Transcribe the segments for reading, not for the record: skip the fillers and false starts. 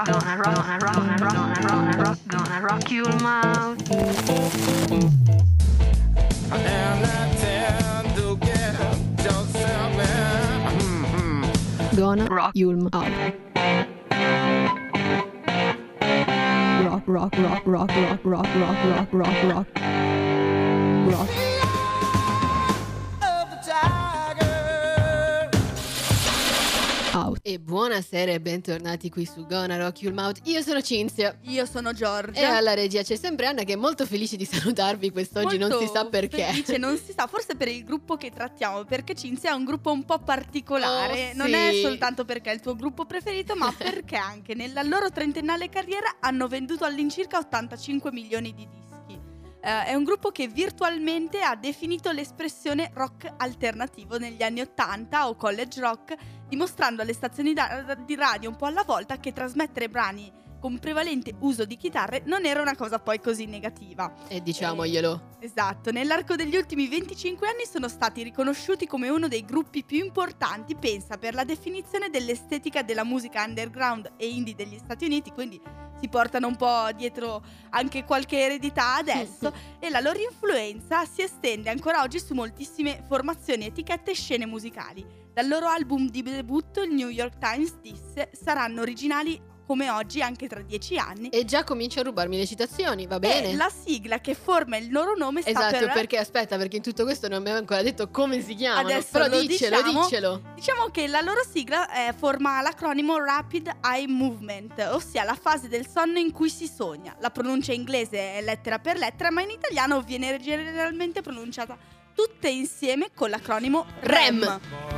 rock your mouth. Gonna rock Yulm out. Rock, rock, rock, rock, rock, rock, rock, rock, rock, rock. Rock. Out. E buonasera e bentornati qui su Gonna Rock Your Mouth. Io sono Cinzia. Io sono Giorgia. E alla regia c'è sempre Anna, che è molto felice di salutarvi quest'oggi. Molto non si sa perché. Felice, non si sa, forse per il gruppo che trattiamo, perché Cinzia è un gruppo un po' particolare. Oh, Non sì. è soltanto perché è il tuo gruppo preferito, ma perché anche nella loro trentennale carriera hanno venduto all'incirca 85 milioni di dischi. È un gruppo che virtualmente ha definito l'espressione rock alternativo negli anni 80 o college rock, dimostrando alle stazioni di radio un po' alla volta che trasmettere brani con prevalente uso di chitarre non era una cosa poi così negativa. E diciamoglielo. Esatto, nell'arco degli ultimi 25 anni sono stati riconosciuti come uno dei gruppi più importanti, pensa, per la definizione dell'estetica della musica underground e indie degli Stati Uniti, quindi si portano un po' dietro anche qualche eredità adesso e la loro influenza si estende ancora oggi su moltissime formazioni, etichette e scene musicali. Dal loro album di debutto, il New York Times disse: saranno originali come oggi anche tra 10 anni. E già comincia a rubarmi le citazioni, va bene? E la sigla che forma il loro nome sta Esatto, per... perché aspetta, perché in tutto questo non abbiamo ancora detto come si chiamano. Adesso però lo diccelo. Diciamo che la loro sigla forma l'acronimo Rapid Eye Movement, ossia la fase del sonno in cui si sogna. La pronuncia inglese è lettera per lettera, ma in italiano viene generalmente pronunciata tutte insieme con l'acronimo REM.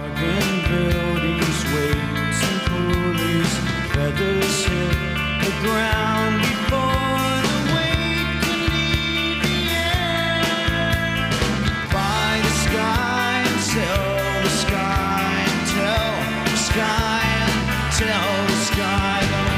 Feathers hit the ground before the weight can leave the air. By the sky and tell the sky and tell the sky and tell the sky.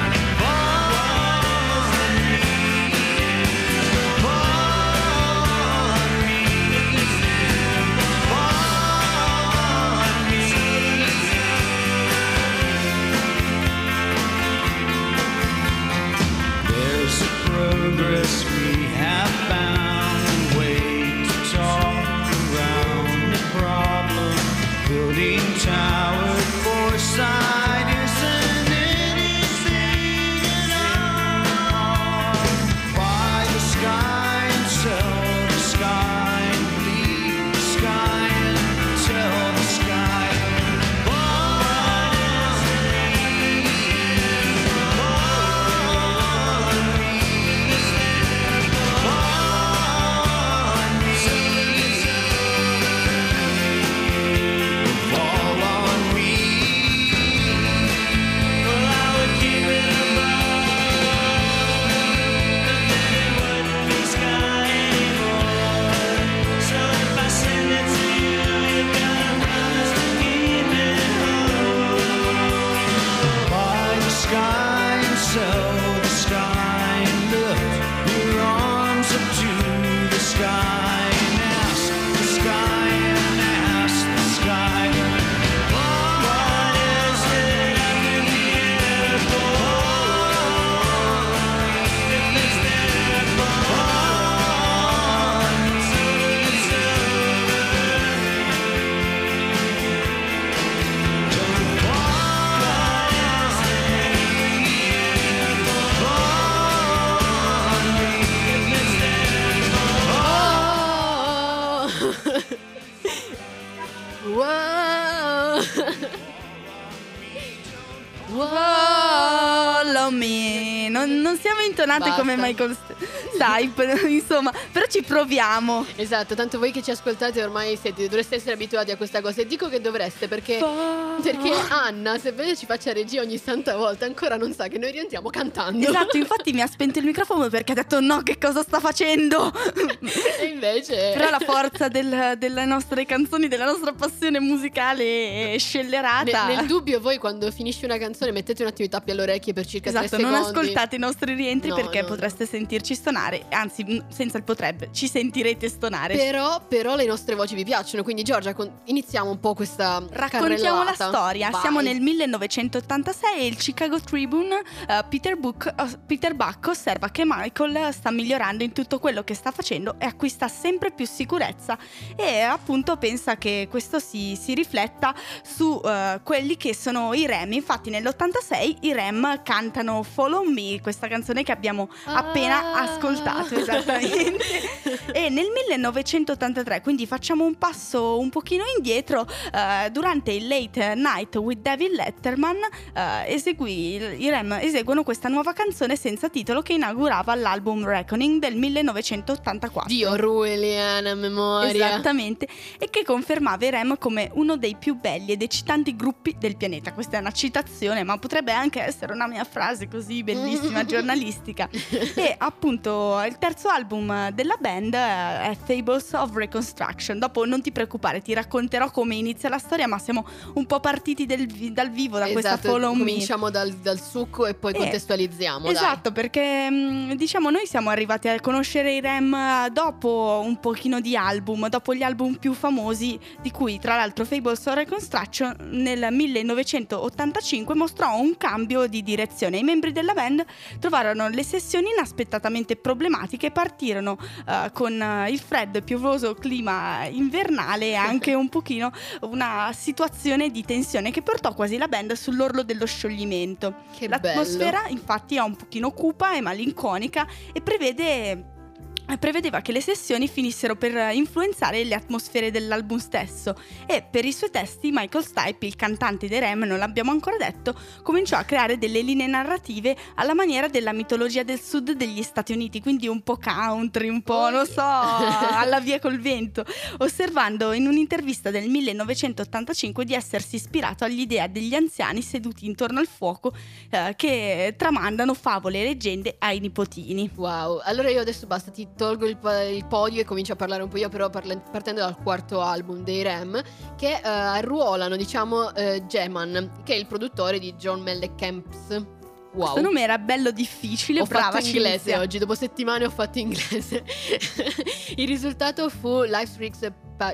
Progress we have found a way to talk around the problem. Building tower foresight isn't anything at all. By the sky and tell the sky and leave the sky and tell the sky. Non siamo intonate Basta. come Michael Stipe, insomma, però ci proviamo. Esatto, tanto voi che ci ascoltate ormai dovreste essere abituati a questa cosa. E dico che dovreste perché Anna, sebbene ci faccia regia ogni santa volta, ancora non sa che noi rientriamo cantando. Esatto, infatti mi ha spento il microfono perché ha detto no, che cosa sta facendo? E invece però la forza delle nostre canzoni, della nostra passione musicale è scellerata. Nel dubbio, voi quando finisce una canzone mettete un attimo i tappi alle orecchie per circa 3 esatto, secondi. non ascoltate i nostri rientri No, perché no. potreste sentirci stonare stonare, anzi senza il potrebbe, ci sentirete stonare. Però le nostre voci vi piacciono, quindi Giorgia, iniziamo un po' questa Raccontiamo la carrellata. storia. Vai. Siamo nel 1986 e il Chicago Tribune, Peter Buck osserva che Michael sta migliorando in tutto quello che sta facendo e acquista sempre più sicurezza, e appunto pensa che questo si rifletta su quelli che sono i Rem. Infatti nell'86 i Rem cantano Follow Me, questa canzone che abbiamo appena ascoltato, esattamente. E nel 1983, quindi facciamo un passo un pochino indietro, durante il Late Night with David Letterman i Rem eseguono questa nuova canzone senza titolo che inaugurava l'album Reckoning del 1984. Dio Rueliana, memoria. Esattamente, e che confermava i Rem come uno dei più belli ed eccitanti gruppi del pianeta. Questa è una citazione, ma potrebbe anche essere una mia frase così bellissima giornalistica. E appunto il terzo album della band è Fables of Reconstruction. Dopo non ti preoccupare, ti racconterò come inizia la storia, ma siamo un po' partiti dal vivo da questa Follow Me. Cominciamo dal succo e poi contestualizziamo. Esatto, perché diciamo noi siamo arrivati a conoscere i Rem dopo un pochino di album, dopo gli album più famosi, di cui tra l'altro Fables of Reconstruction nel 1985 mostrò un cambio di direzione. I membri della band trovarono le sessioni inaspettatamente problematiche e partirono con il freddo e piovoso clima invernale e anche un pochino una situazione di tensione che portò quasi la band sull'orlo dello scioglimento. Che L'atmosfera bello. infatti è un pochino cupa e malinconica e prevedeva che le sessioni finissero per influenzare le atmosfere dell'album stesso, e per i suoi testi Michael Stipe, il cantante dei Rem, non l'abbiamo ancora detto, cominciò a creare delle linee narrative alla maniera della mitologia del sud degli Stati Uniti, quindi un po' country, un po' non so, alla via col vento, osservando in un'intervista del 1985 di essersi ispirato all'idea degli anziani seduti intorno al fuoco che tramandano favole e leggende ai nipotini. Wow, allora io adesso basta, ti tolgo il podio e comincio a parlare un po' io, però partendo dal quarto album dei Rem, che arruolano, diciamo, Geman, che è il produttore di John Mellencamps. Wow. Questo nome era bello difficile, Ho brava, fatto inglese Cinzia. oggi, dopo settimane ho fatto inglese. Il risultato fu Life's Rich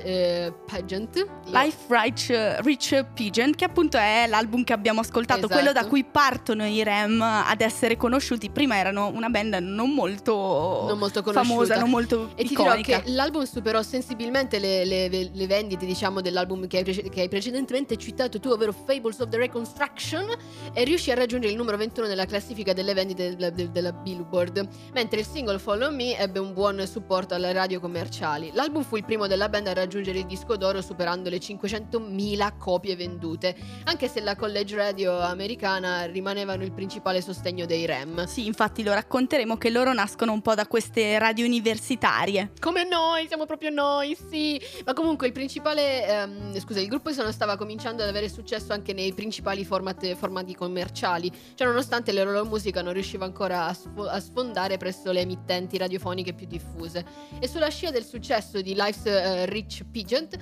Pageant. Life Rich Pigeon, che appunto è l'album che abbiamo ascoltato, Esatto. quello da cui partono i Rem ad essere conosciuti. Prima erano una band non molto conosciuta, famosa, non molto e ti dirò iconica. che l'album superò sensibilmente le vendite, diciamo, dell'album che hai precedentemente citato tu, ovvero Fables of the Reconstruction, e riuscì a raggiungere il numero 21 nella classifica delle vendite della Billboard, mentre il singolo Follow Me ebbe un buon supporto alle radio commerciali. L'album fu il primo della band a raggiungere il disco d'oro, superando le 500.000 copie vendute, anche se la college radio americana rimanevano il principale sostegno dei Rem. Sì, infatti lo racconteremo che loro nascono un po' da queste radio universitarie. Come noi, siamo proprio noi, sì. Ma comunque il principale il gruppo stava cominciando ad avere successo anche nei principali formati commerciali, cioè nonostante la loro musica non riusciva ancora a sfondare presso le emittenti radiofoniche più diffuse. E sulla scia del successo di Life's Rich Pageant,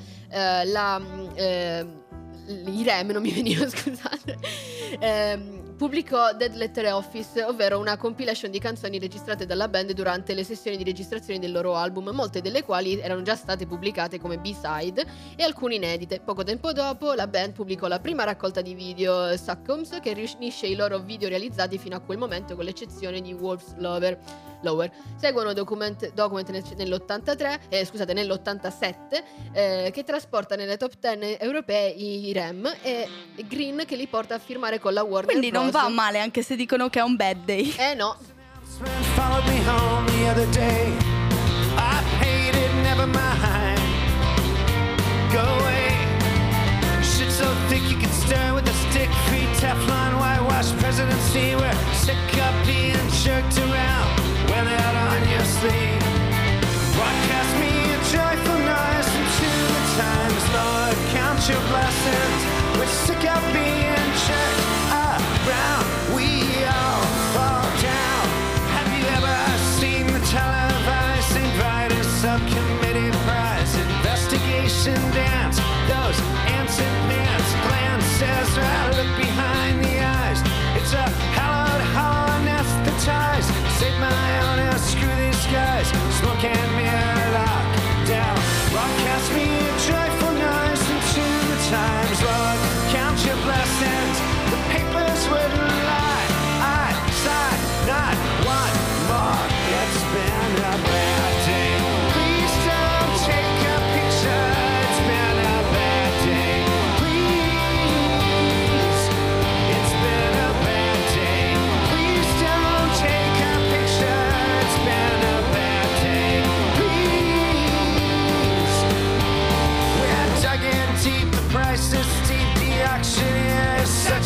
i Rem, non mi veniva, scusate, pubblicò Dead Letter Office, ovvero una compilation di canzoni registrate dalla band durante le sessioni di registrazione del loro album, molte delle quali erano già state pubblicate come B-side e alcune inedite. Poco tempo dopo la band pubblicò la prima raccolta di video, Succombs, che riunisce i loro video realizzati fino a quel momento, con l'eccezione di Wolf's Lover. Seguono Document nell'87, che trasporta nelle top 10 europee i Rem, e Green che li porta a firmare con la Warner Quindi Bros. non va male, anche se dicono che è un bad day. No. Friend followed me home the other day. I paid it, never mind. Go away. Shit so thick you can stir with a stick. Free Teflon, whitewash presidency. We're sick of being jerked around. Wear that on your sleeve. Broadcast me a joyful noise into the times. Lord, count your blessings. We're sick of being jerked around. We all fall down. Have you ever seen the televised St. Vitus subcommittee prize investigation dance? Those ants and pants glances right look behind the eyes. It's a hallowed hollow anesthetized. Save my honor, screw these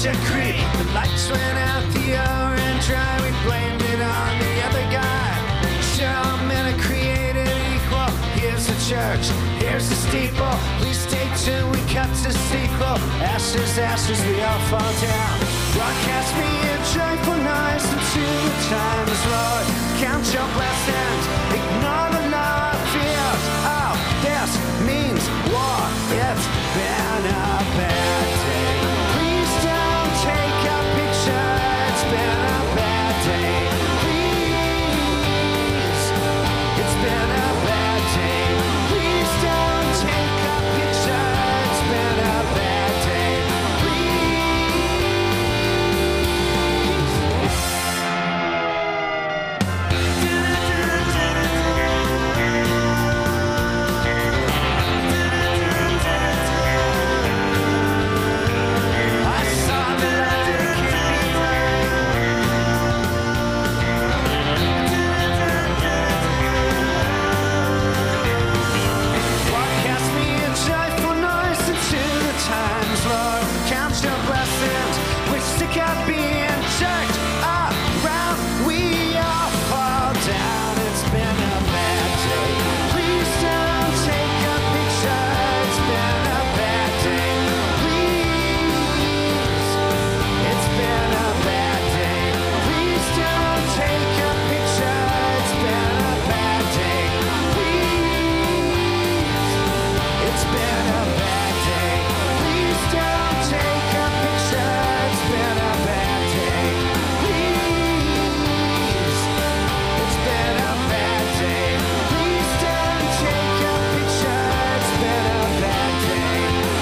such a creep. The lights went out, the orange dry. We blamed it on the other guy. Sure, all men are created equal. Here's the church, here's the steeple. Please stay tuned, we cut to sequel. Ashes, ashes, we all fall down. Broadcast me a joyful noise into the times, Lord. Count your blessings, ignore the law of fears. Oh, this means war. It's been a bad day. Please don't take a picture. It's been a bad day. Please, it's been a bad day. Please don't take a picture. It's been a bad day. I saw the light broadcast me a joyful noise into the times, Lord. Count your blessings, which stick out being jerked around. We all fall down. It's been a bad day. Please don't take a picture. It's been a bad day. Please, it's been a bad day. Please don't take a picture. It's been a bad day. Please, it's been a bad day. Please don't take a picture. It's been a bad day. Please, it's been a bad day. Please don't take a picture. It's been a bad day.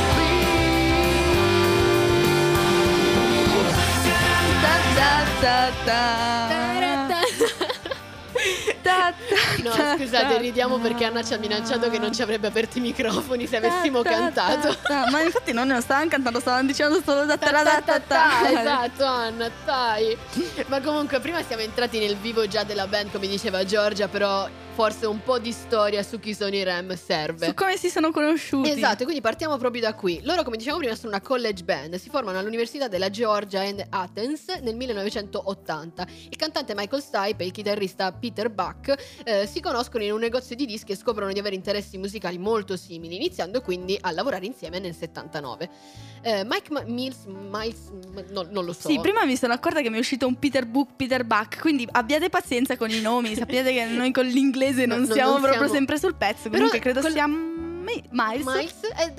No, scusate, ridiamo perché Anna ci ha minacciato che non ci avrebbe aperto i microfoni se avessimo cantato. Ma infatti non stavano cantando, stavano dicendo solo Esatto, Anna, dai. Ma comunque prima siamo entrati nel vivo già della band, come diceva Giorgia, però forse un po' di storia su chi sono i Rem serve. Su come si sono conosciuti. Esatto, quindi partiamo proprio da qui. Loro, come dicevamo prima, sono una college band. Si formano all'Università della Georgia and Athens nel 1980. Il cantante Michael Stipe e il chitarrista Peter Buck si conoscono in un negozio di dischi e scoprono di avere interessi musicali molto simili, iniziando quindi a lavorare insieme nel 79. Miles, non lo so. Sì, prima mi sono accorta che mi è uscito un Peter Buck, quindi abbiate pazienza con i nomi, sappiate che noi con l'inglese non siamo proprio sempre sul pezzo, comunque credo sia Miles,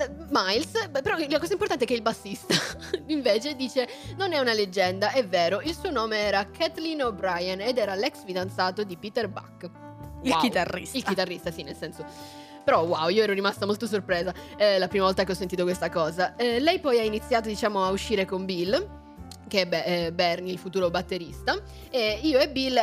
però la cosa importante è che il bassista invece dice non è una leggenda, è vero, il suo nome era Kathleen O'Brien ed era l'ex fidanzato di Peter Buck. Il chitarrista. Il chitarrista, sì, nel senso. Però wow, io ero rimasta molto sorpresa la prima volta che ho sentito questa cosa. Lei poi ha iniziato, diciamo, a uscire con Bill, che è Bernie, il futuro batterista, e io e Bill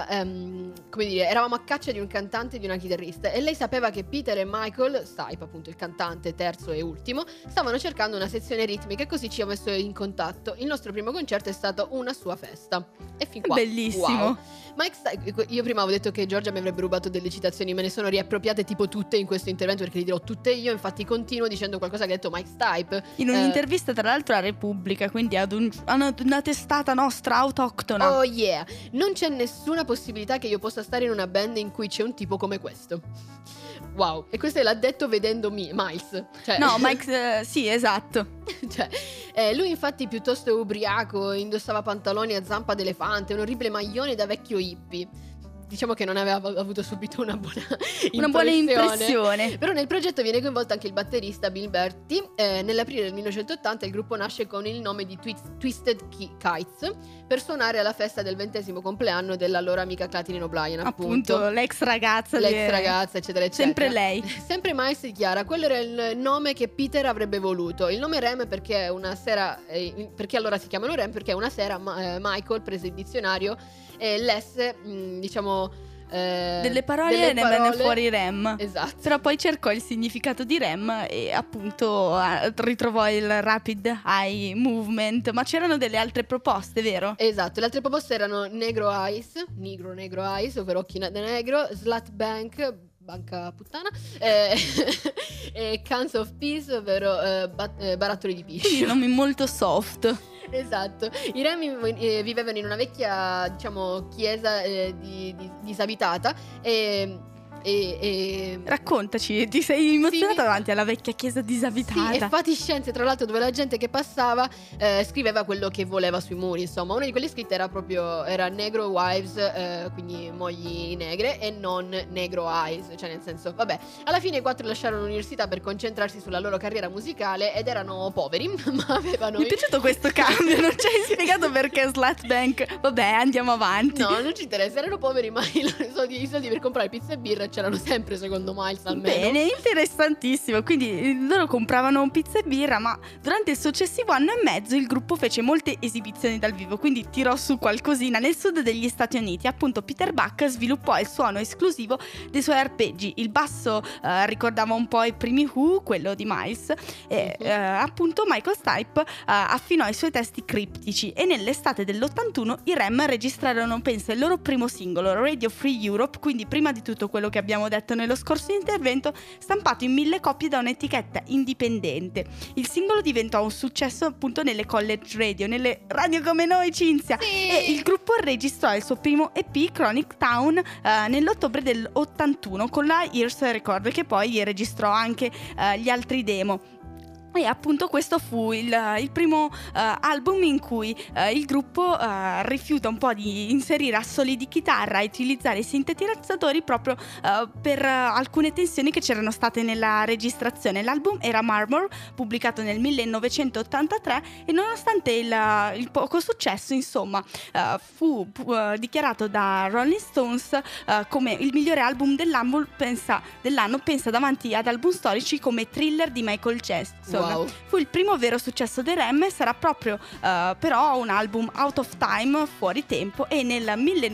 come dire, eravamo a caccia di un cantante e di una chitarrista, e lei sapeva che Peter e Michael Stipe, appunto il cantante terzo e ultimo, stavano cercando una sezione ritmica, e così ci ha messo in contatto. Il nostro primo concerto è stato una sua festa, e fin qua bellissimo. Wow. Mike Stipe, io prima avevo detto che Giorgia mi avrebbe rubato delle citazioni, me ne sono riappropriate tipo tutte in questo intervento, perché le dirò tutte io, infatti continuo dicendo qualcosa che ha detto Mike Stipe in un'intervista tra l'altro a Repubblica, quindi ad una testata nostra autoctona. Oh yeah, non c'è nessuna possibilità che io possa stare in una band in cui c'è un tipo come questo. Wow, e questo l'ha detto vedendo Miles, cioè... No, Mike, sì, esatto. Cioè, lui infatti piuttosto ubriaco, indossava pantaloni a zampa d'elefante, un orribile maglione da vecchio hippie. Diciamo che non aveva avuto subito una buona impressione. Però nel progetto viene coinvolto anche il batterista Bill Berti. Nell'aprile del 1980 il gruppo nasce con il nome di Twisted Kites, per suonare alla festa del 20° compleanno della loro amica Kathleen O'Brien, appunto l'ex ragazza, eccetera eccetera. Sempre lei. Sempre Miles dichiara: quello era il nome che Peter avrebbe voluto. Il nome Rem perché una sera perché allora si chiamano Rem? Perché una sera Michael prese il dizionario e lesse, diciamo, delle parole ne venne fuori Rem. Esatto. Però poi cercò il significato di Rem e appunto ritrovò il Rapid Eye Movement. Ma c'erano delle altre proposte, vero? Esatto, le altre proposte erano Negro Eyes, ovvero occhi da negro, Slut Bank, banca puttana, e Cans of Peace, ovvero barattoli di piscio. Nomi molto soft. Esatto, i Remi vivevano in una vecchia, diciamo, chiesa disabitata e Raccontaci, ti sei emozionata Sì. davanti alla vecchia chiesa sì, disabitata? e fatiscenze, tra l'altro, dove la gente che passava scriveva quello che voleva sui muri. Insomma, una di quelle scritte era Negro Wives, quindi mogli negre, e non Negro Eyes, cioè nel senso, vabbè, alla fine i 4 lasciarono l'università per concentrarsi sulla loro carriera musicale ed erano poveri, ma avevano... Mi è piaciuto questo cambio, non ci hai spiegato perché Slutbank. Vabbè, andiamo avanti. No, non ci interessa, erano poveri, ma i soldi per comprare pizza e birra c'erano sempre, secondo Miles, almeno. Bene, interessantissimo. Quindi loro compravano pizza e birra, ma durante il successivo anno e mezzo il gruppo fece molte esibizioni dal vivo, quindi tirò su qualcosina nel sud degli Stati Uniti. Appunto Peter Buck sviluppò il suono esclusivo dei suoi arpeggi. Il basso ricordava un po' i primi Who, quello di Miles, e appunto Michael Stipe affinò i suoi testi criptici, e nell'estate dell'81 i Rem registrarono, penso, il loro primo singolo, Radio Free Europe, quindi prima di tutto quello che abbiamo detto nello scorso intervento, stampato in 1000 copie da un'etichetta indipendente. Il singolo diventò un successo appunto nelle college radio, nelle radio come noi, Cinzia, Sì. e il gruppo registrò il suo primo EP, Chronic Town, nell'ottobre del'81 con la Ears Record, che poi registrò anche gli altri demo. E appunto questo fu il primo album in cui il gruppo rifiuta un po' di inserire assoli di chitarra e utilizzare i sintetizzatori proprio per alcune tensioni che c'erano state nella registrazione. L'album era Marmor, pubblicato nel 1983, e nonostante il poco successo, insomma, fu dichiarato da Rolling Stones come il migliore album dell'anno, pensa davanti ad album storici come Thriller di Michael Jackson. Wow. Fu il primo vero successo dei Rem, e sarà proprio però un album out of time, fuori tempo, e nel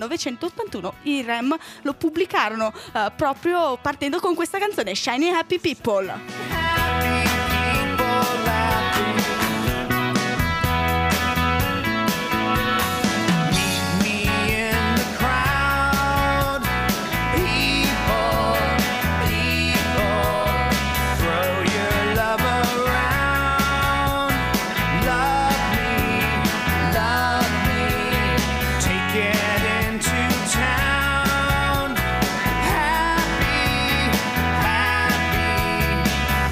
1981 i Rem lo pubblicarono proprio partendo con questa canzone, Shiny Happy People. Happy people laughing. Meet me in the crowd. People, people, throw your love around. Love me, take it into town. Happy, happy,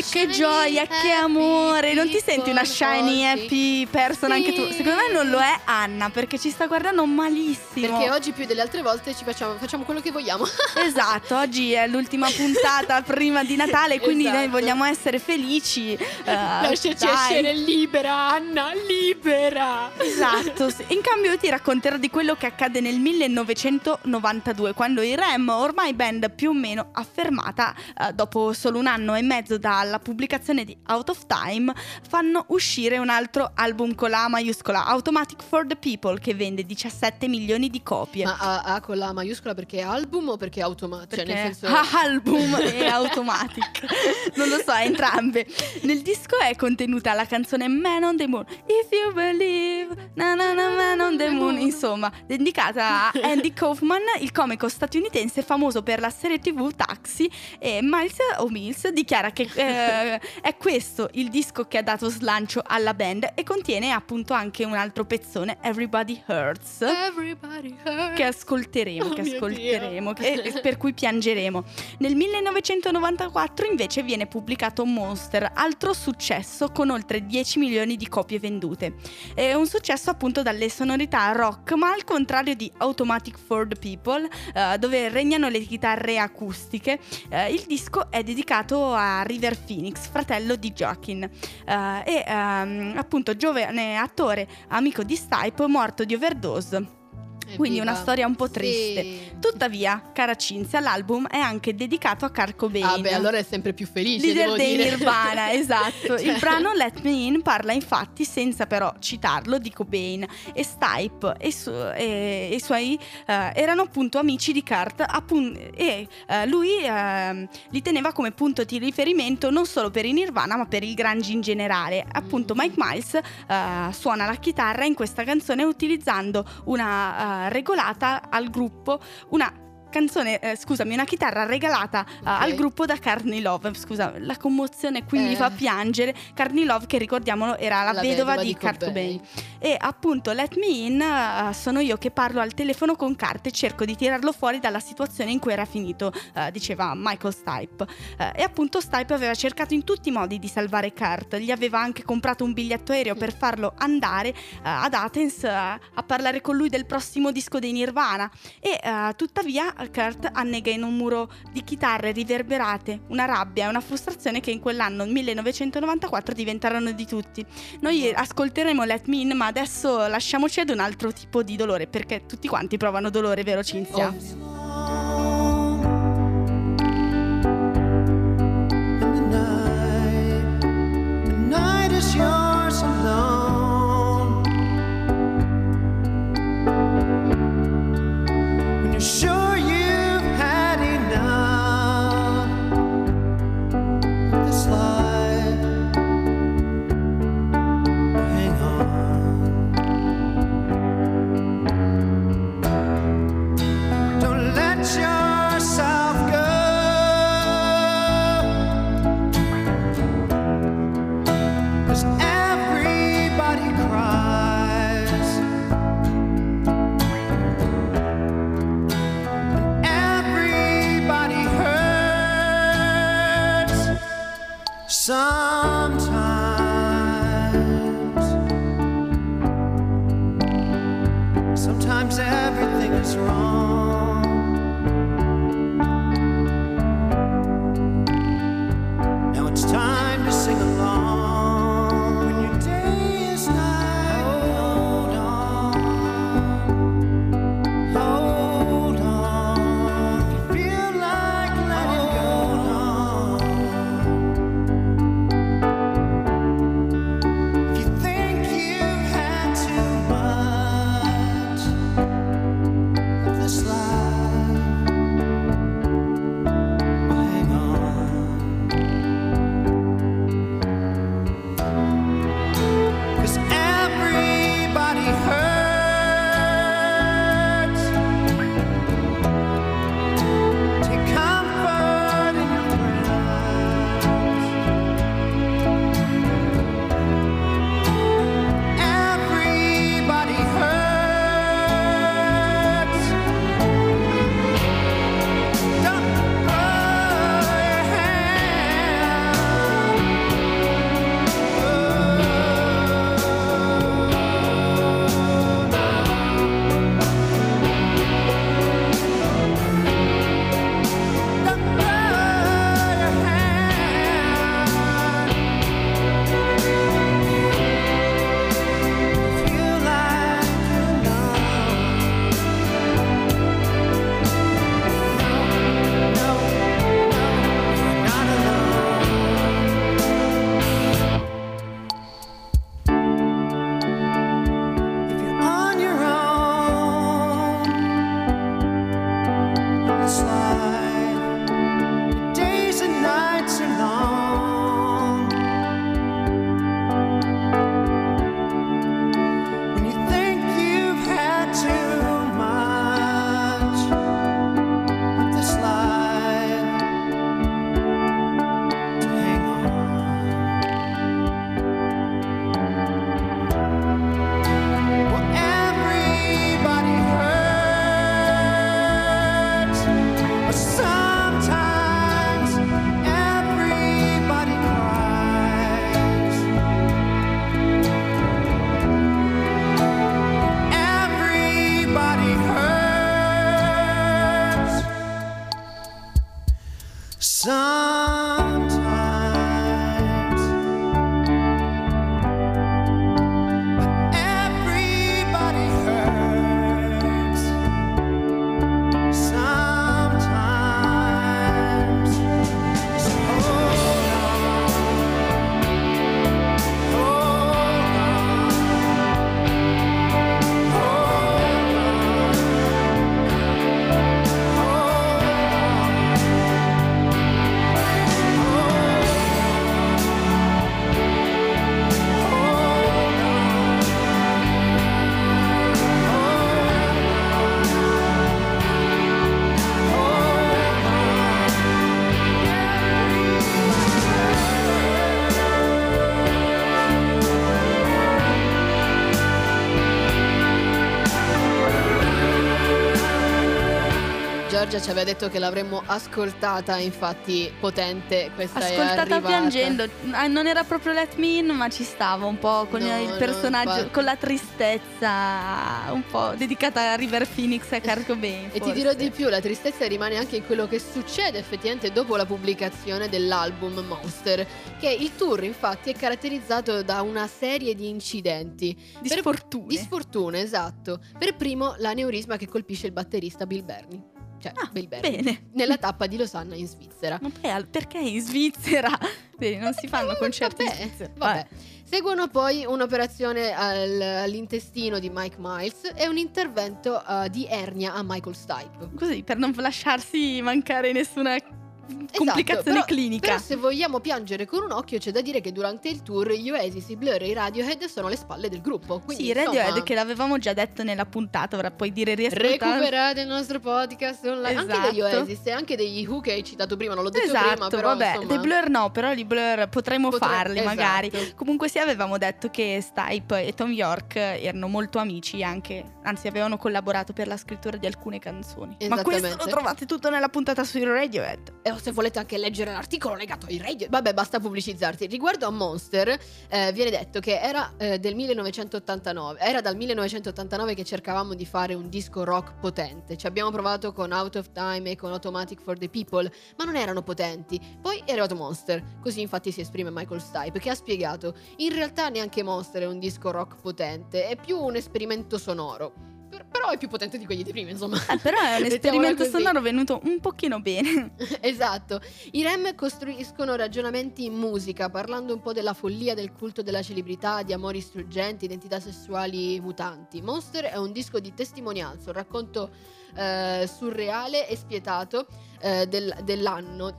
Che gioia, che amore. Non ti senti una shiny, happy person anche tu? Secondo me non lo è Anna, perché ci sta guardando malissimo. Perché oggi più delle altre volte facciamo quello che vogliamo. Esatto, oggi è l'ultima puntata prima di Natale, quindi noi Esatto. vogliamo essere felici. Lasciaci dai. essere libera, Anna, libera. Esatto, sì. In cambio io ti racconterò di quello che accade nel 1992, quando i Rem, ormai band più o meno affermata, dopo solo un anno e mezzo dalla pubblicazione di Out of Time, fanno uscire un altro album con la A maiuscola, Automatic for the People, che vende 17 milioni di copie. Ma A con la maiuscola perché è album o perché è automatico? Cioè, nel senso... album e Automatic non lo so, entrambe. Nel disco è contenuta la canzone Man on the Moon, If You Believe, na na na Man on the Moon, insomma, dedicata a Andy Kaufman, il comico statunitense famoso per la serie TV Taxi. E Mills dichiara che è questo il disco che ha dato slancio alla band, e contiene appunto anche un altro pezzone, Everybody Hurts, Everybody hurts. che ascolteremo, per cui piangeremo. Nel 1994 invece viene pubblicato Monster, altro successo con oltre 10 milioni di copie vendute. È un successo appunto dalle sonorità rock, ma al contrario di Automatic for the People, dove regnano le chitarre acustiche, il disco è dedicato a River Phoenix, fratello di Joaquin, appunto giovane attore, amico di Stipe, morto di overdose. Quindi una storia un po' triste. Sì. Tuttavia, cara Cinzia, l'album è anche dedicato a Kurt Cobain. Ah beh, allora è sempre più felice, leader devo dei dire. Nirvana, esatto. Cioè. Il brano Let Me In parla infatti, senza però citarlo, di Cobain, e Stipe e i suoi erano appunto amici di Kurt, lui li teneva come punto di riferimento non solo per i Nirvana ma per il grunge in generale. Appunto Mike Miles suona la chitarra in questa canzone utilizzando una regolata al gruppo, una chitarra regalata al gruppo da Courtney Love. Scusa, la commozione qui mi fa piangere. Courtney Love, che ricordiamolo era la vedova di Kurt Cobain. E appunto Let Me In, sono io che parlo al telefono con Kurt e cerco di tirarlo fuori dalla situazione in cui era finito, diceva Michael Stipe. E appunto Stipe aveva cercato in tutti i modi di salvare Kurt, gli aveva anche comprato un biglietto aereo per farlo andare ad Athens a parlare con lui del prossimo disco dei Nirvana, e tuttavia Kurt annega in un muro di chitarre riverberate una rabbia e una frustrazione che in quell'anno 1994 diventeranno di tutti. Noi ascolteremo Let Me In, ma adesso lasciamoci ad un altro tipo di dolore, perché tutti quanti provano dolore, vero Cinzia? The night is yours alone. When you're sure you've had enough of this life, hang on. Don't Giorgia ci aveva detto che l'avremmo ascoltata, infatti potente questa è Ascoltata arrivata. piangendo. Non era proprio Let Me In, ma ci stava un po' con No, il no, personaggio, infatti. con la tristezza un po' dedicata a River Phoenix e a Kurt Cobain. E ti dirò di più, la tristezza rimane anche in quello che succede effettivamente dopo la pubblicazione dell'album Monster, che il tour infatti è caratterizzato da una serie di incidenti. Di Per- sfortune. Di sfortune, esatto. Per primo l'aneurisma che colpisce il batterista Bill Bernie. Cioè, Bill Bernie. Bene. Nella tappa di Losanna in Svizzera. Ma poi perché in Svizzera? Bene, non si fanno concerti in Vabbè, Svizzera. vabbè. Seguono poi un'operazione all'intestino di Mike Miles e un intervento di ernia a Michael Stipe. Così, per non lasciarsi mancare nessuna complicazione Esatto, clinica. Però se vogliamo piangere con un occhio c'è da dire che durante il tour gli Oasis, i Blur e i Radiohead sono alle spalle del gruppo. Quindi, Sì, Radiohead, insomma, che l'avevamo già detto nella puntata, ora puoi dire riascoltare. recuperate il nostro podcast online. Anche degli Esatto. Oasis e anche degli Who che hai citato prima, non l'ho detto Esatto, prima, però vabbè, insomma, dei Blur no, però i Blur potremmo farli esatto. magari. Comunque sì, avevamo detto che Stipe e Tom York erano molto amici anche, anzi avevano collaborato per la scrittura di alcune canzoni. Ma questo Esattamente. lo trovate tutto nella puntata sui Radiohead. E se volete anche leggere l'articolo legato ai radio, vabbè, basta pubblicizzarti. Riguardo a Monster, viene detto che era del 1989. Era dal 1989 che cercavamo di fare un disco rock potente. Ci abbiamo provato con Out of Time e con Automatic for the People, ma non erano potenti. Poi è arrivato Monster. Così infatti si esprime Michael Stipe, che ha spiegato: in realtà neanche Monster è un disco rock potente, è più un esperimento sonoro. Però è più potente di quelli di prima, insomma. Però è un Mettiamola esperimento così. sonoro venuto un pochino bene. Esatto. I Rem costruiscono ragionamenti in musica, parlando un po' della follia del culto della celebrità, di amori struggenti, identità sessuali mutanti. Monster è un disco di testimonianza, un racconto surreale e spietato dell'anno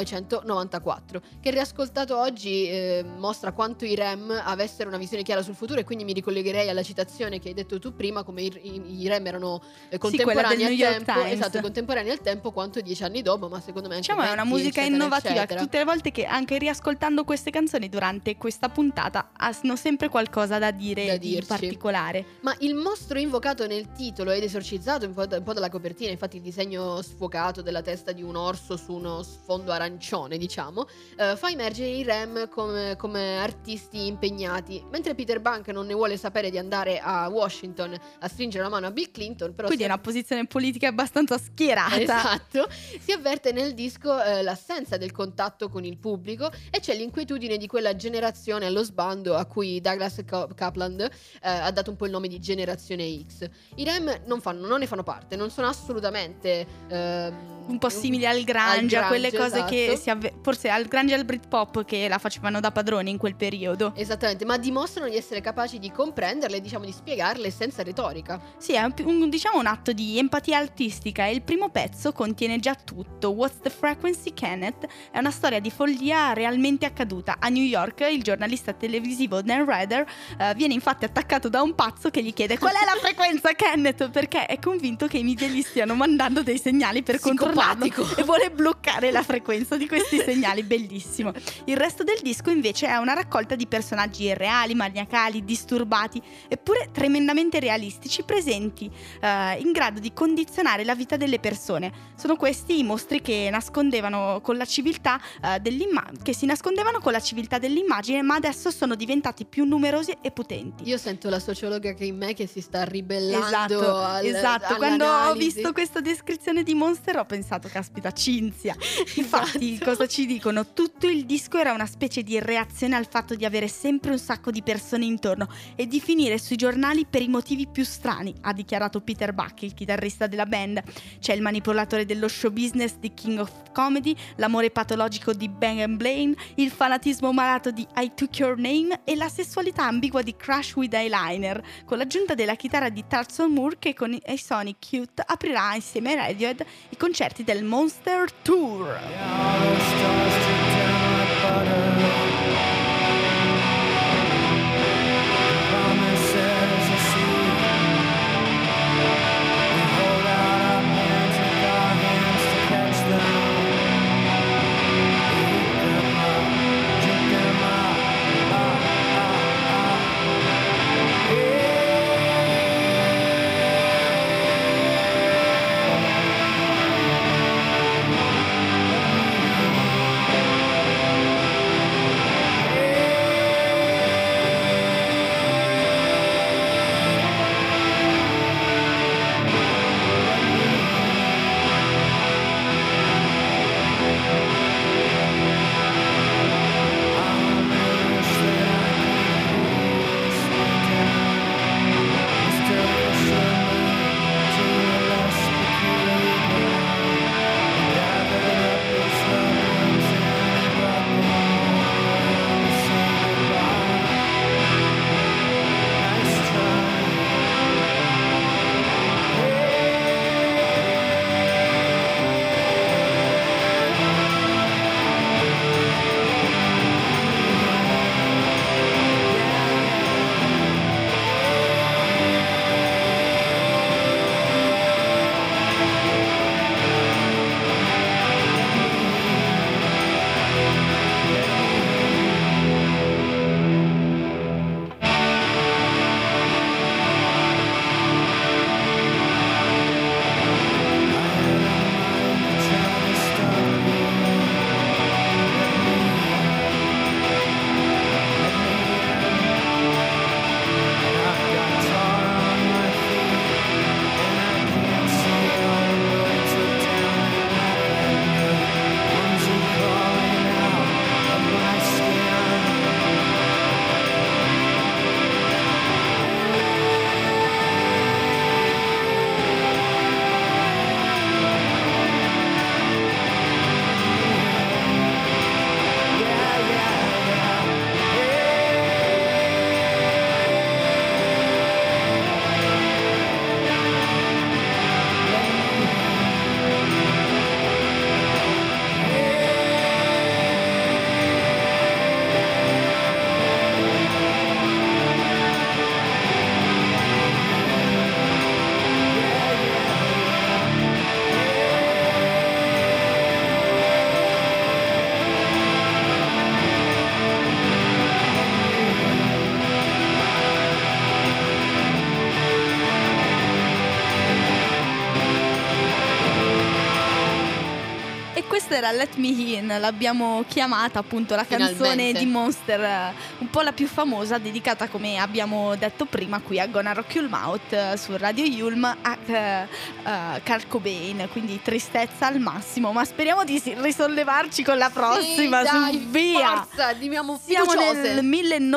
1994, che riascoltato oggi mostra quanto i Rem avessero una visione chiara sul futuro, e quindi mi ricollegherei alla citazione che hai detto tu prima, come i Rem erano contemporanei del al New York tempo, Times. esatto, contemporanei al tempo quanto 10 anni dopo, ma secondo me anche Diciamo è una 20, musica eccetera, innovativa. eccetera. Tutte le volte che anche riascoltando queste canzoni durante questa puntata hanno sempre qualcosa da dire Da di dirci. particolare. Ma il mostro invocato nel titolo ed esorcizzato un po' dalla copertina, infatti il disegno sfocato della testa di un orso su uno sfondo arancione, diciamo, fa emergere i Rem come artisti impegnati, mentre Peter Bank non ne vuole sapere di andare a Washington a stringere la mano a Bill Clinton, però Quindi è una posizione politica abbastanza schierata. Esatto, si avverte nel disco l'assenza del contatto con il pubblico, e c'è l'inquietudine di quella generazione allo sbando a cui Douglas Coupland ha dato un po' il nome di generazione X. I Rem non ne fanno parte, non sono assolutamente Un po' simili al grunge, a quelle cose che esatto. forse al grunge e al Britpop che la facevano da padroni in quel periodo. Esattamente, ma dimostrano di essere capaci di comprenderle, diciamo di spiegarle senza retorica. Sì, è diciamo un atto di empatia artistica, e il primo pezzo contiene già tutto. What's the Frequency, Kenneth? È una storia di follia realmente accaduta. A New York il giornalista televisivo Dan Rather viene infatti attaccato da un pazzo che gli chiede qual è la frequenza, Kenneth, perché è convinto che i media gli stiano mandando dei segnali per controllarlo e vuole bloccare la frequenza di questi segnali. Bellissimo. Il resto del disco invece è una raccolta di personaggi irreali, maniacali, disturbati, eppure tremendamente realistici, presenti in grado di condizionare la vita delle persone. Sono questi i mostri che nascondevano con la civiltà che si nascondevano con la civiltà dell'immagine, ma adesso sono diventati più numerosi e potenti. Io sento la sociologa che in me che si sta ribellando Esatto. Quando ho all'analisi. visto questa descrizione di Monster ho pensato, caspita, Cinzia. Infatti, Esatto. cosa ci dicono? Tutto il disco era una specie di reazione al fatto di avere sempre un sacco di persone intorno e di finire sui giornali per i motivi più strani, ha dichiarato Peter Buck, il chitarrista della band. C'è il manipolatore dello show business di King of Comedy, l'amore patologico di Bang & Blaine, il fanatismo malato di I Took Your Name e la sessualità ambigua di Crush with Eyeliner, con l'aggiunta della chitarra di Tarzan Moore, che con i Sonic Youth aprirà insieme ai Radiohead i concerti del Monster Tour. All the stars drip down like butter. Promises I see. We hold out our hands with our hands to catch them. Eat them up, drink them up, Yeah. era Let Me In, l'abbiamo chiamata appunto la canzone Finalmente. di Monster, un po' la più famosa, dedicata, come abbiamo detto prima, qui a Gonna Rock Your Mouth su Radio Yulm a Kurt Cobain, quindi tristezza al massimo, ma speriamo di risollevarci con la prossima, Sì, dai, su via! forza, diventiamo Siamo fiduciose. nel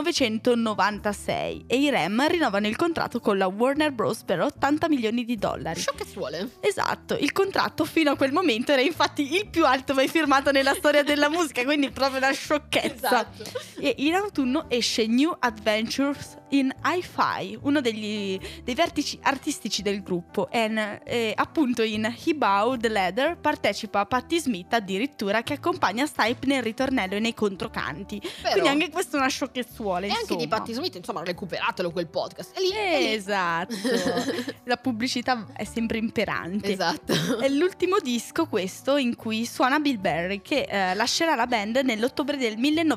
1996 e i Rem rinnovano il contratto con la Warner Bros. Per $80 milioni. Sciocchezzuole. Esatto, il contratto fino a quel momento era infatti il più alto mai firmato nella storia della musica, quindi proprio una sciocchezza. Esatto. E in autunno esce New Adventures in Hi-Fi, uno dei vertici artistici del gruppo, e appunto in He Bowed the Leather partecipa Patti Smith addirittura, che accompagna Stipe nel ritornello e nei controcanti. Però- Quindi anche questa è una sciocchezzuola, E anche insomma. di Patti Smith, insomma, recuperatelo quel podcast. È lì, è lì. Esatto. La pubblicità è sempre imperante. Esatto. È l'ultimo disco questo in cui suona Bill Berry, che lascerà la band nell'ottobre del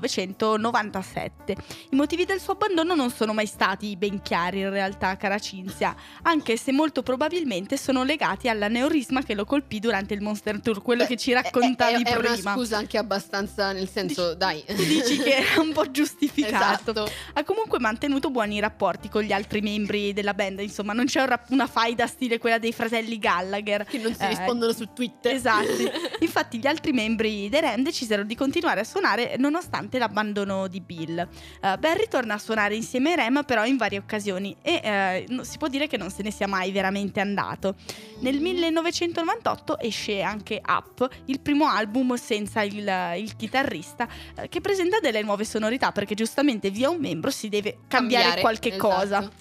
1997. I motivi del suo abbandono non sono mai stati ben chiari in realtà, cara Cinzia, anche se molto probabilmente sono legati all'aneurisma che lo colpì durante il Monster Tour, quello che ci raccontavi è prima. una scusa anche abbastanza, nel senso, dai. Tu dici che era un po' giustificato. Esatto. Ha comunque mantenuto buoni rapporti con gli altri membri della band, insomma non c'è una faida stile quella dei fratelli Gallagher Che non si rispondono su Twitter. Esatto. Infatti gli altri membri dei Rem decisero di continuare a suonare nonostante l'abbandono di Bill. Barry torna a suonare insieme ai Rem però in varie occasioni e si può dire che non se ne sia mai veramente andato. Nel 1998 esce anche Up, il primo album senza il chitarrista, che presenta delle nuove sonorità, perché giustamente via un membro si deve cambiare qualche esatto. cosa.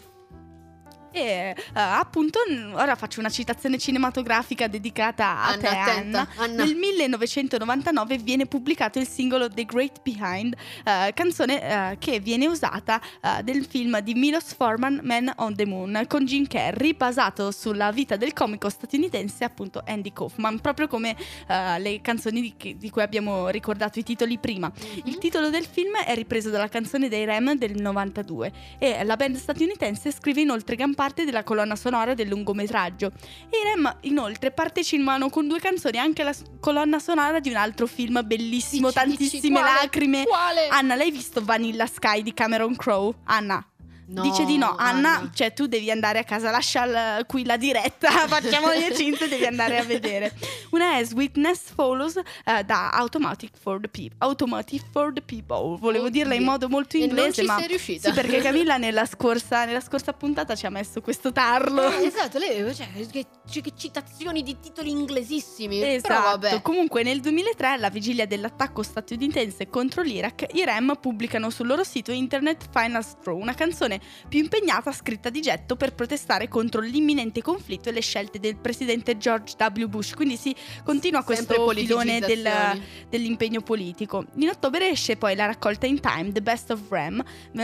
E appunto ora faccio una citazione cinematografica dedicata a te, attenta, Anna. Nel 1999 viene pubblicato il singolo The Great Behind, canzone che viene usata del film di Milos Forman Man on the Moon con Jim Carrey, basato sulla vita del comico statunitense appunto Andy Kaufman, proprio come le canzoni di cui abbiamo ricordato i titoli prima. Il titolo del film è ripreso dalla canzone dei Rem del 92 e la band statunitense scrive inoltre gran parte della colonna sonora del lungometraggio. E i Rem inoltre partecipano con 2 canzoni anche alla colonna sonora di un altro film bellissimo, Dici, tantissime quale? lacrime. Quale? Anna, l'hai visto Vanilla Sky di Cameron Crowe? Anna No, dice di no. Anna, cioè tu devi andare a casa, lascia qui la diretta, facciamo le cinte, devi andare a vedere. Una As Witness Follows da Automatic for the People. Volevo dirla in modo molto E non inglese, ci ma sei riuscita. sì, perché Camilla nella scorsa puntata ci ha messo questo tarlo. Esatto, lei, cioè, che citazioni di titoli inglesissimi. Però Esatto. vabbè. Comunque nel 2003, alla vigilia dell'attacco statunitense contro l'Iraq, i Rem pubblicano sul loro sito internet Final Straw, una canzone più impegnata scritta di getto per protestare contro l'imminente conflitto e le scelte del presidente George W. Bush. Quindi si continua Sempre questo filone politicizzazioni. dell'impegno politico. In ottobre esce poi la raccolta In Time, The Best of Rem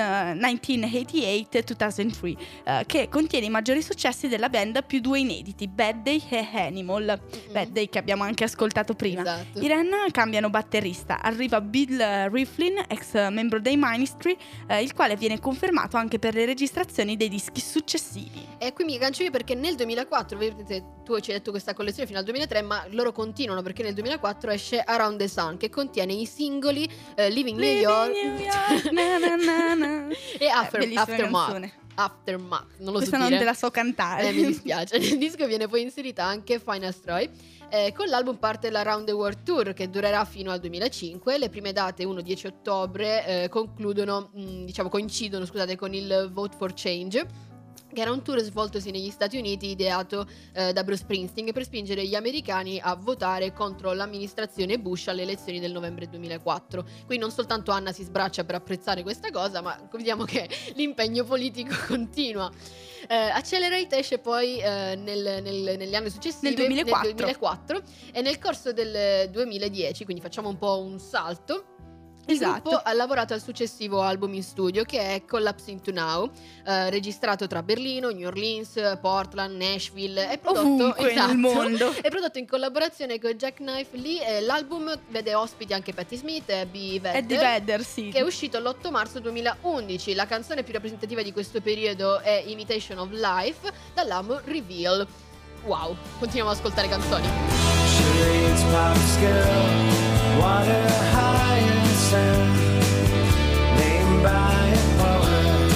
1988-2003, che contiene i maggiori successi della band più 2 inediti, Bad Day e Animal. Bad Day che abbiamo anche ascoltato prima. Esatto. I Ren cambiano batterista, arriva Bill Riflin, ex membro dei Ministry, il quale viene confermato anche per le registrazioni dei dischi successivi. E qui mi gancio io perché nel 2004, ovviamente tu ci hai detto questa collezione fino al 2003, ma loro continuano perché nel 2004 esce Around the Sun, che contiene i singoli Living New York na, na, na, na. e Bellissima Aftermath. canzone. Aftermath, non lo Questa so non dire. te la so cantare. Mi dispiace. Nel disco viene poi inserita anche Final Straw. Con l'album parte la Round the World Tour, che durerà fino al 2005. Le prime date 1-10 ottobre coincidono con il Vote for Change, che era un tour svoltosi negli Stati Uniti ideato da Bruce Springsteen per spingere gli americani a votare contro l'amministrazione Bush alle elezioni del novembre 2004. Qui non soltanto Anna si sbraccia per apprezzare questa cosa, ma vediamo che l'impegno politico continua. Accelerate esce poi negli anni successivi, Nel 2004. nel 2004, e nel corso del 2010, quindi facciamo un po' un salto. Il Esatto. gruppo ha lavorato al successivo album in studio, che è Collapsing to Now, registrato tra Berlino, New Orleans, Portland, Nashville. È prodotto, Ovunque nel mondo. è prodotto in collaborazione con Jackknife Lee. L'album vede ospiti anche Patti Smith e Eddie Eddie Vedder, sì. che è uscito l'8 marzo 2011. La canzone più rappresentativa di questo periodo è Imitation of Life dall'album Reveal. Wow, continuiamo ad ascoltare canzoni. grades pop skill, water hyacinth, named by a poet,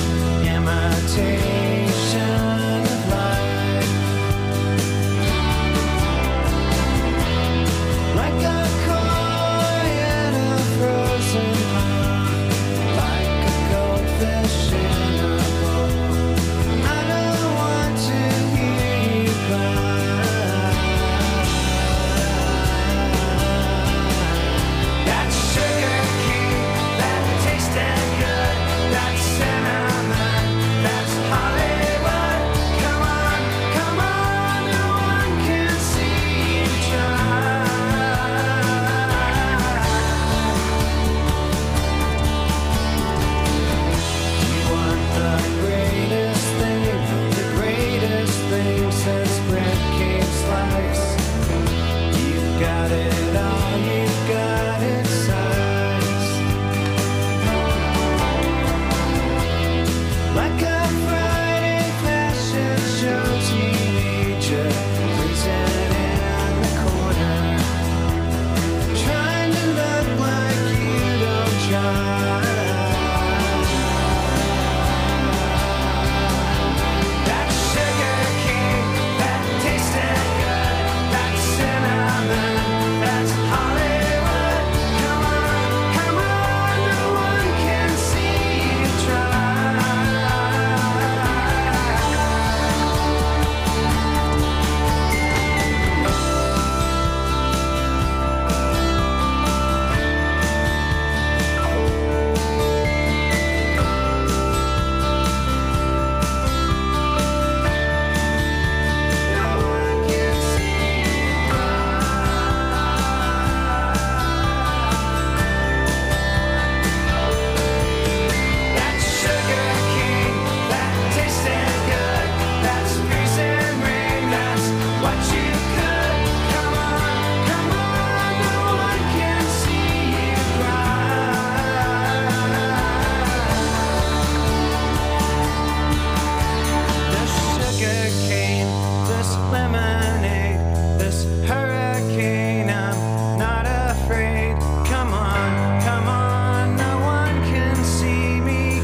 imitation of life. Like a koi in a frozen pond, like a goldfish in a bowl. I don't want to hear you cry. That sugar cane, that tasted good, that cinnamon, that's Hollywood. Come on, come on, no one can see you try. You want the greatest thing since bread came sliced. You've got it all, you've got it sized. Like a Friday fashion show teenager, freezing in the corner, trying to look like you don't try. That sugar cane, that tasted good, that cinnamon, that's Hollywood. Come on, no one can see you try. That sugar cane, that tasted good, that's freezing rain, that's what you could. Come on, no one can see you cry. This sugar cane, this lemonade, this hurricane, I'm not afraid. Come on, no one can see me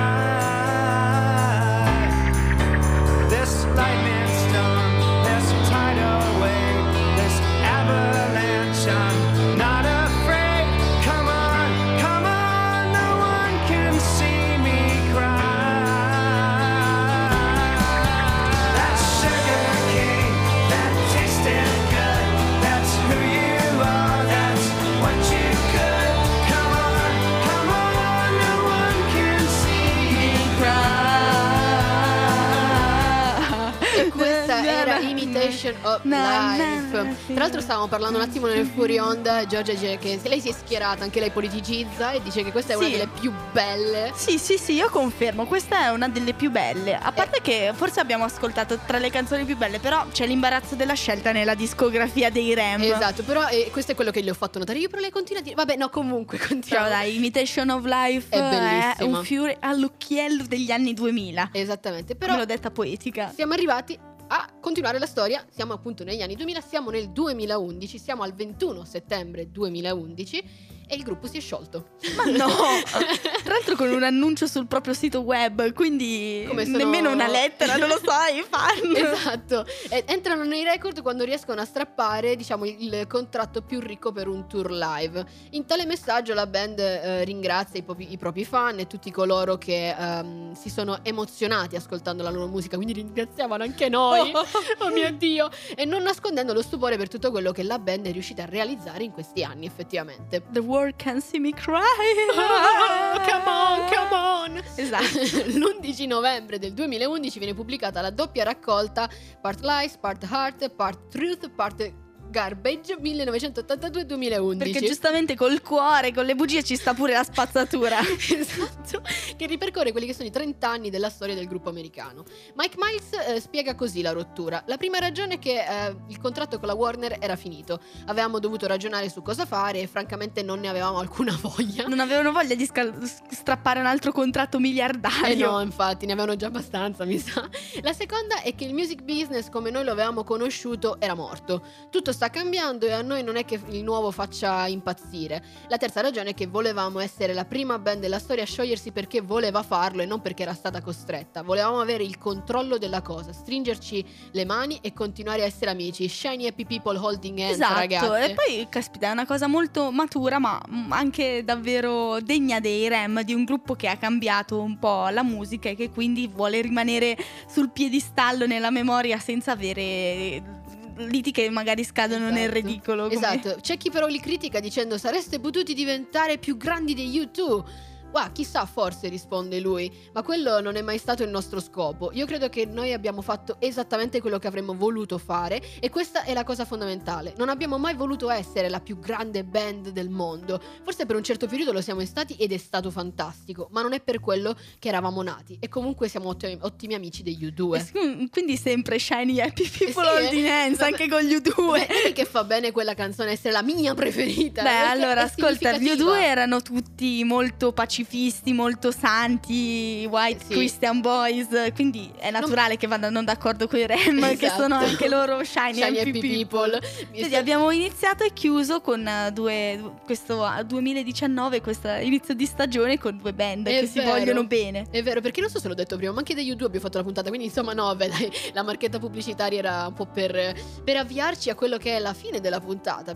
cry. This lightning storm, this tidal wave, this avalanche, I'm not afraid. Come on, no one can see me cry. That sugar cane, that tasted good, that's who you are, that's what you could. Come on, no one can see you cry. E questa era Imitation of Life. Tra l'altro stavamo parlando un attimo nel fuori onda, Giorgia dice che lei si è schierata, anche lei politicizza e dice che questa è una Sì. delle più belle. Sì, io confermo, questa è una delle più belle. A parte che forse abbiamo ascoltato tra le canzoni più belle, però c'è l'imbarazzo della scelta nella discografia dei Rem. Esatto, però questo è quello che le ho fatto notare io, però lei continua a dire vabbè, no, comunque Però continuiamo. dai, Imitation of Life È bellissima. un fiore all'occhiello degli anni 2000. Esattamente, Me però l'ho detta poetica. siamo arrivati a continuare la storia. Siamo appunto negli anni 2000, siamo nel 2011, siamo al 21 settembre 2011 e il gruppo si è sciolto. Ma no! Tra l'altro con un annuncio sul proprio sito web, quindi Come sono- nemmeno una lettera, non lo so, i fan. Esatto. Entrano nei record quando riescono a strappare, diciamo, il contratto più ricco per un tour live. In tale messaggio la band ringrazia i propri fan e tutti coloro che si sono emozionati ascoltando la loro musica, quindi ringraziavano anche noi. Oh mio Dio! E non nascondendo lo stupore per tutto quello che la band è riuscita a realizzare in questi anni, effettivamente. The world can see me cry. Come on! Esatto. L'11 novembre del 2011 viene pubblicata la doppia raccolta Part Lies, Part Heart, Part Truth, Part Garbage 1982-2011. Perché giustamente col cuore, con le bugie ci sta pure la spazzatura. Esatto, che ripercorre quelli che sono i 30 anni della storia del gruppo americano. Mike Miles spiega così la rottura. La prima ragione è che il contratto con la Warner era finito. Avevamo dovuto ragionare su cosa fare e francamente non ne avevamo alcuna voglia. Non avevano voglia di strappare un altro contratto miliardario. No, infatti, ne avevano già abbastanza, mi sa. La seconda è che il music business come noi lo avevamo conosciuto era morto. Tutto sta cambiando e a noi non è che il nuovo faccia impazzire. La terza ragione è che volevamo essere la prima band della storia a sciogliersi perché voleva farlo e non perché era stata costretta. Volevamo avere il controllo della cosa, stringerci le mani e continuare a essere amici. Shiny happy people holding hands, Esatto, ragazze. e poi caspita, è una cosa molto matura, ma anche davvero degna dei Rem, di un gruppo che ha cambiato un po' la musica e che quindi vuole rimanere sul piedistallo nella memoria senza avere liti che magari scadono nel ridicolo. Esatto, c'è chi però li critica dicendo sareste potuti diventare più grandi degli U2. Wow, chissà, forse, risponde lui, ma quello non è mai stato il nostro scopo. Io credo che noi abbiamo fatto esattamente quello che avremmo voluto fare e questa è la cosa fondamentale. Non abbiamo mai voluto essere la più grande band del mondo. Forse per un certo periodo lo siamo stati ed è stato fantastico, ma non è per quello che eravamo nati e comunque siamo ottimi amici degli U2. Quindi sempre Shiny Happy People Sì, Holding Hands, anche con gli U2. Vedi che fa bene quella canzone essere la mia preferita. Beh, perché allora è ascolta, gli significativa. U2 erano tutti molto pacifisti, molto santi, white Sì. Christian boys, quindi è naturale che vadano d'accordo con i Rem, che Esatto. sono anche loro Shiny Happy People. Quindi abbiamo iniziato e chiuso con questo 2019, questo inizio di stagione con due band È che si vero. vogliono bene. È vero, perché non so se l'ho detto prima, ma anche degli U2 abbiamo fatto la puntata, quindi insomma no, beh, dai, la marchetta pubblicitaria era un po' per avviarci a quello che è la fine della puntata,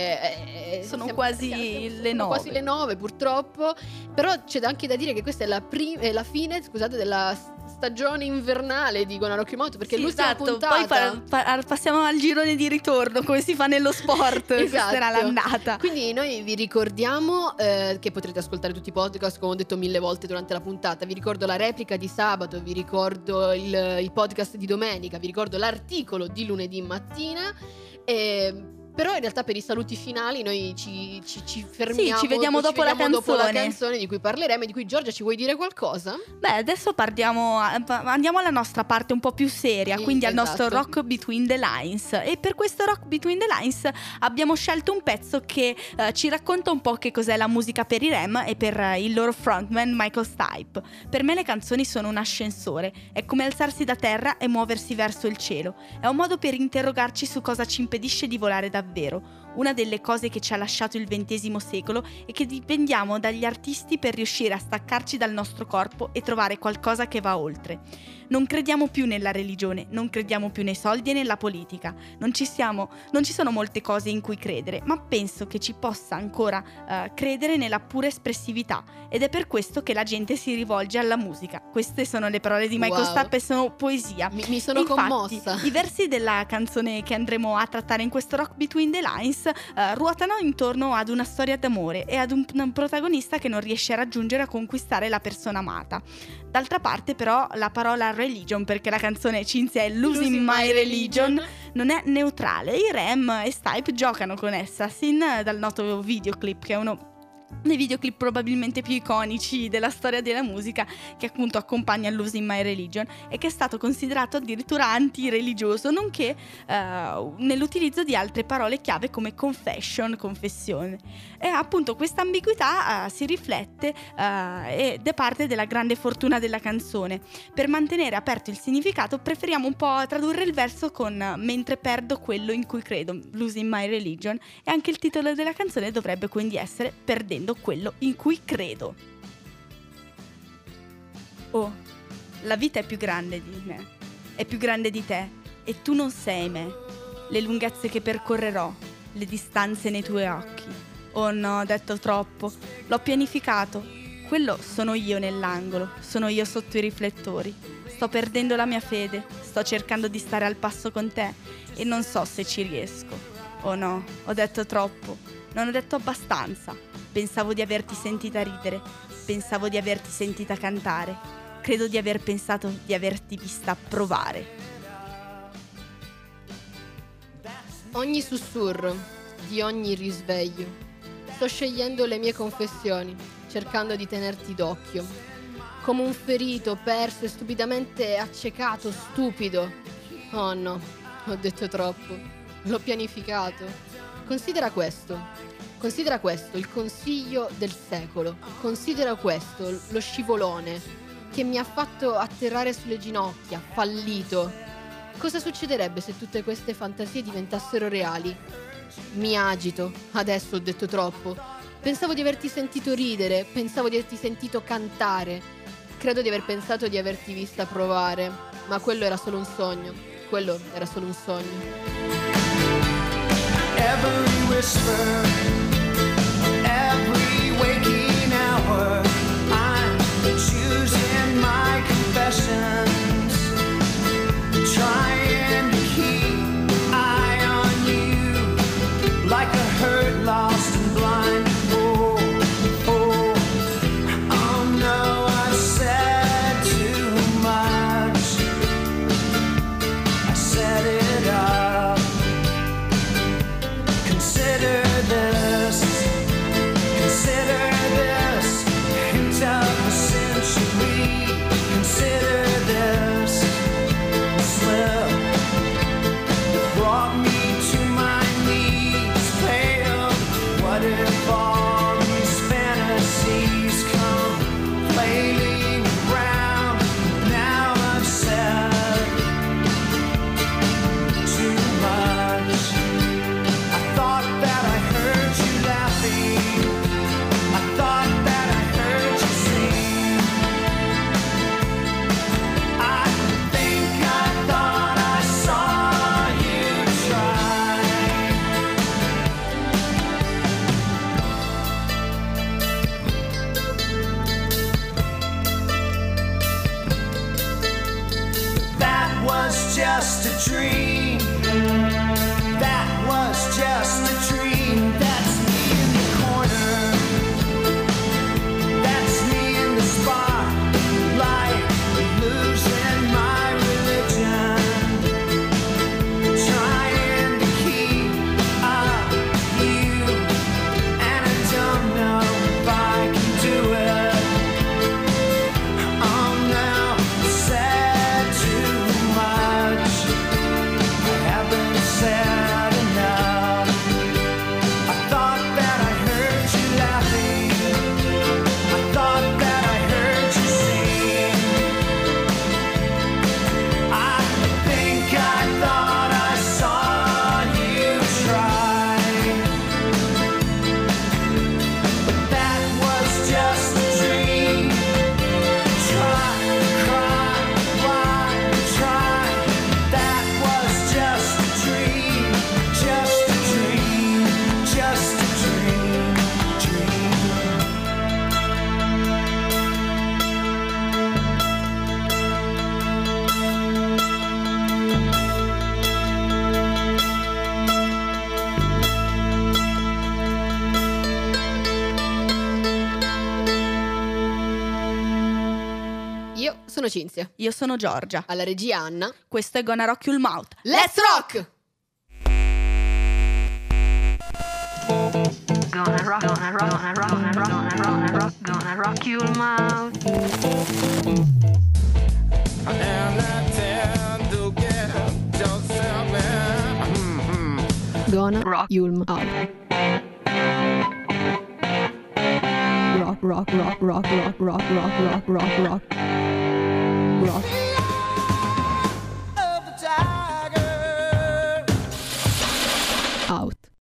perché Sono quasi le sono 9. quasi le 9 purtroppo, però c'è anche da dire che questa è la fine, scusate, della stagione invernale di Gonna Rock You Mouth, perché Sì, l'ultima esatto. puntata Poi passiamo al girone di ritorno, come si fa nello sport. Questa era l'andata. Quindi noi vi ricordiamo che potrete ascoltare tutti i podcast, come ho detto 1000 volte durante la puntata. Vi ricordo la replica di sabato, vi ricordo il podcast di domenica, vi ricordo l'articolo di lunedì mattina. Però in realtà per i saluti finali noi ci fermiamo. Sì, ci vediamo dopo la canzone. canzone di cui parleremo e di cui Giorgia ci vuoi dire qualcosa? Beh, adesso andiamo alla nostra parte un po' più seria, Sì, quindi al nostro esatto. Rock Between the Lines. E per questo Rock Between the Lines abbiamo scelto un pezzo che ci racconta un po' che cos'è la musica per i Rem e per il loro frontman Michael Stipe. Per me le canzoni sono un ascensore, è come alzarsi da terra e muoversi verso il cielo. È un modo per interrogarci su cosa ci impedisce di volare davvero. Una delle cose che ci ha lasciato il XX secolo è che dipendiamo dagli artisti per riuscire a staccarci dal nostro corpo e trovare qualcosa che va oltre. Non crediamo più nella religione, non crediamo più nei soldi e nella politica. Non ci sono molte cose in cui credere, ma penso che ci possa ancora credere nella pura espressività, ed è per questo che la gente si rivolge alla musica. Queste sono le parole di Michael Wow. Stipe e sono poesia. Mi sono Infatti, commossa. I versi della canzone che andremo a trattare in questo Rock Between the Lines ruotano intorno ad una storia d'amore e ad un protagonista che non riesce a raggiungere, a conquistare la persona amata. D'altra parte però la parola religion, perché la canzone ci inizia è Losing My Religion, non è neutrale. I Rem e Stipe giocano con essa sin dal noto videoclip, che è uno dei videoclip probabilmente più iconici della storia della musica, che appunto accompagna Losing My Religion e che è stato considerato addirittura anti-religioso, nonché nell'utilizzo di altre parole chiave come confession, confessione. E appunto questa ambiguità si riflette ed è parte della grande fortuna della canzone. Per mantenere aperto il significato preferiamo un po' tradurre il verso con mentre perdo quello in cui credo, Losing My Religion, e anche il titolo della canzone dovrebbe quindi essere Perdendo quello in cui credo. Oh, la vita è più grande di me, è più grande di te, e tu non sei me. Le lunghezze che percorrerò, le distanze nei tuoi occhi. Oh no, ho detto troppo, l'ho pianificato. Quello sono io nell'angolo, sono io sotto i riflettori. Sto perdendo la mia fede, sto cercando di stare al passo con te e non so se ci riesco. Oh no, ho detto troppo, non ho detto abbastanza. Pensavo di averti sentita ridere, pensavo di averti sentita cantare. Credo di aver pensato di averti vista provare. Ogni sussurro di ogni risveglio, sto scegliendo le mie confessioni, cercando di tenerti d'occhio, come un ferito, perso e stupidamente accecato, stupido. Oh no, ho detto troppo, l'ho pianificato. Considera questo, il consiglio del secolo. Considera questo, lo scivolone che mi ha fatto atterrare sulle ginocchia, fallito. Cosa succederebbe se tutte queste fantasie diventassero reali? Mi agito, adesso ho detto troppo. Pensavo di averti sentito ridere, pensavo di averti sentito cantare. Credo di aver pensato di averti vista provare, ma quello era solo un sogno. Quello era solo un sogno. Every whisper, every waking hour, I'm choosing my confessions, trying to keep eye on you, like a hurt, lost and blind. Oh, oh, oh no, I said too much. I set it up. Consider this hint of the century. Consider this slip that brought me to my knees, pale. What if all these fantasies come flailing around? Now I've said too much. I thought that I heard you laughing. I thought that I heard you sing. I think I thought I saw you try. That was just a dream. That was just a dream. That's me in the corner. That's me in the spotlight, losing my religion, trying to keep up you, and I don't know if I can do it. Oh no, I said too much. I haven't said enough. I thought that I heard you laughing. I thought that I heard you sing. I think I thought I saw you try. But that was just a dream. Try, cry, why try? That was just a dream, just a dream, just a dream, dream. Io sono Cinzia, Io sono Giorgia. alla regia Anna. Questo è Gonna Rock Your Mouth. Let's rock! Gonna rock, gonna rock, gonna rock, gonna rock, gonna rock, gonna rock, gonna rock your mouth. And I tend to get yourself Gonna Rock. Yulm out. Rock, rock, rock, rock, rock, rock, rock, rock, rock, rock. Rock.